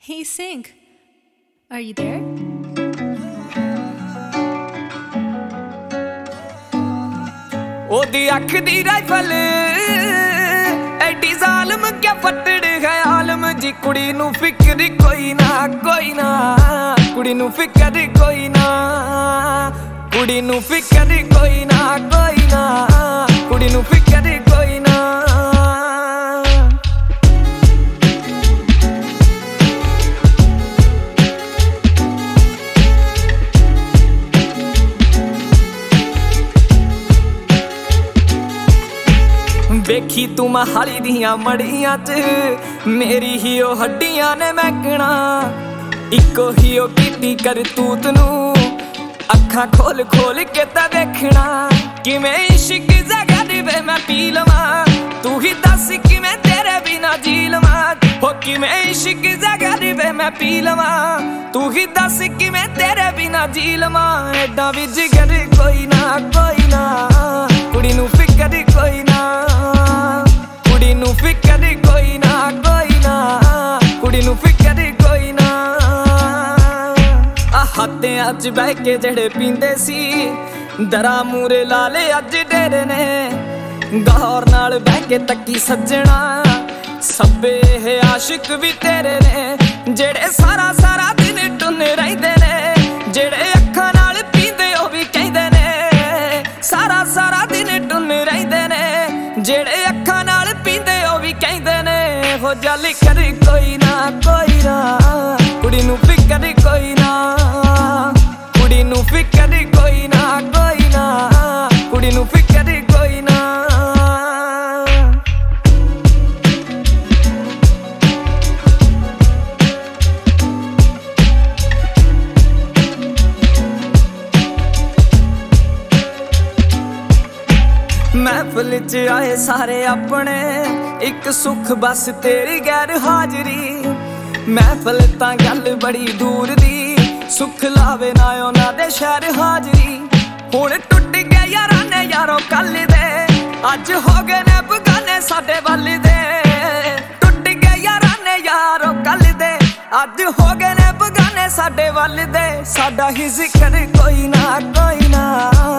Hey, Sync, are you there? ओदी अख दी rifle AD जालम क्या फटड़ है आलम जी कुड़ी नू फिक्र कोई ना कुड़ी नू फिक्र कोई ना कुड़ी नू फिक्र कोई ना कुड़ी नू फिक्र कोई ना वेखी तू महाली दियां मड़ियां च मेरी ही ओ हड्डियां ने महकना इको ही ओ कीती करतूत नू अखां खोल खोल के ता वेखना किवें इश्क जगा वे मैं पी लवां तू ही दस किवें तेरे बिना जी लवां हो किवें इश्क जगा वे मैं पी लवां तू ही दस किवें तेरे बिना जी लवां एडा भी जिगर कोई ना कुड़ी नू फिकर कोई ना कुड़ी नू फिकर कोई ना कुड़ी नू फिकर कोई ना हाथियां च बह के जेड़े पींदे सी दरा मूरे लाले अज डेरे ने गौर नाल बह के तक्की सज्जना सब्बे है आशिक भी तेरे ने जेड़े सारा सारा दिन टुन रहिंदे ने जेड़े अखां नाल पींदे ओ भी कहंदे ने सारा सारा दिन टुन रहिंदे ने जेड़े अखां नाल पींदे ओ भी कहंदे ने हो जल कर कोई ना कुड़ी नू फिकर कोई ना कुड़ी नू फिकर कोई ना कुड़ी नू फिकर कोई ना महफिल च आए सारे अपने एक सुख बस तेरी गैर हाजरी महफिल तां गल बड़ी दूर दी सुख लावे ना उन्हां दे शहर हाजरी हुण टुट गए यारां ने यारों कल दे अज हो गए ने बगाने साडे वल दे टुट गए यारां ने यारों कल दे अज हो गए ने बगाने साडे वल दे साडा ही जिक्र कोई ना